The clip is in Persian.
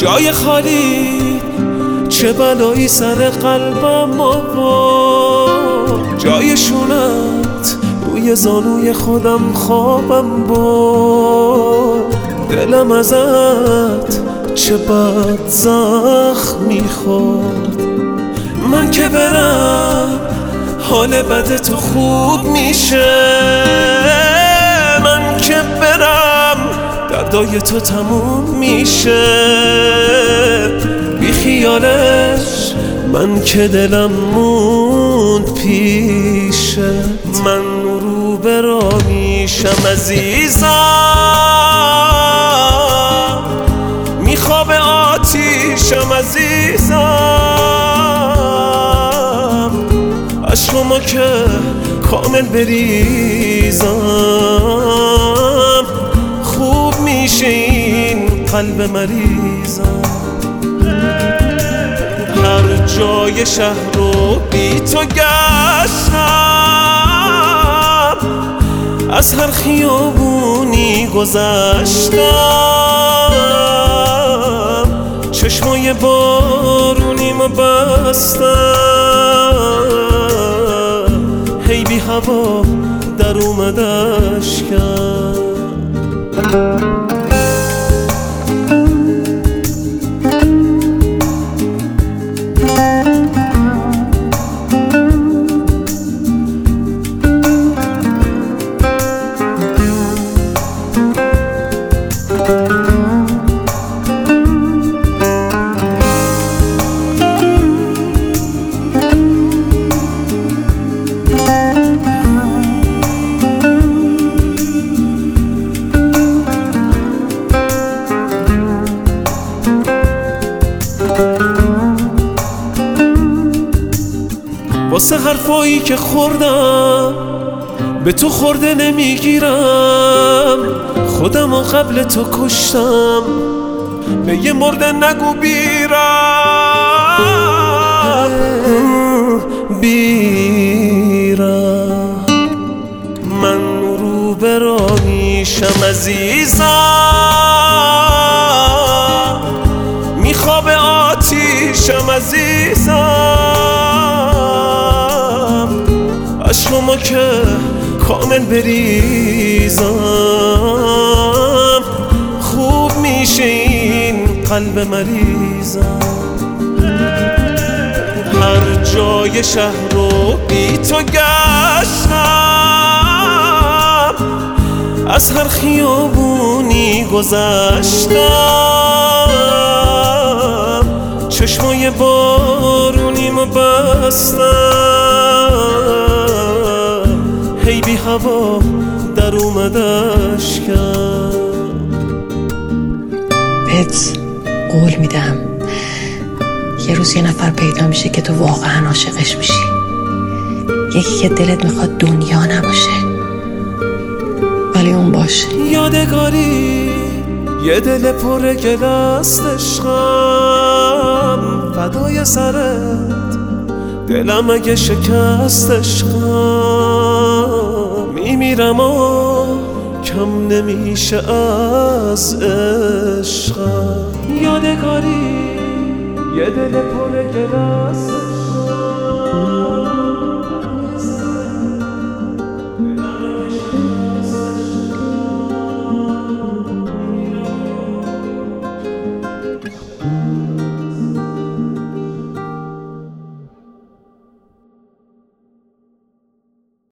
جای خالی چه بلایی سر قلبم آورد، جای شونت روی زانوی خودم خوابم برد. دلم ازت چه بد زخم میخورد، من که برم حال بد تو خوب میشه، من که برم دردای تو تموم میشه. بی خیالش من که دلم موند پیشت، من رو به راه میشم عزیزم، میخواب آتیشم عزیزم، از شما که کامل بریزم خوب میشه این قلب مریضم. هر جای شهر رو بی تو گشتم، از هر خیابونی گذشتم، چشمای بارونیمو بستم، هی بی هوا در اومد اشکم. واسه حرفایی که خوردم به تو خورده نمیگیرم، خودمو قبل تو کشتم به یه مرده نگو بیرم. من رو به راه میشم عزیزم، میخواب آتیشم عزیزم، از شما که کامل بریزم خوب میشه این قلب مریضم. هر جای شهر رو بی تو گشتم، از هر خیابونی گذشتم، چشمای بارونیمو بستم، هی بی هوا در اومد اشکم. بهت قول میدم یه روز یه نفر پیدا میشه که تو واقعا عاشقش میشی، یکی که دلت میخواد دنیا نباشه ولی اون باشه. یادگاری یه دل پر گل است عشقم، فدای سرت دلم اگه شکست عشقم، میمیرم و کم نمیشه از عشقم. یادگاری یه دل پر گل است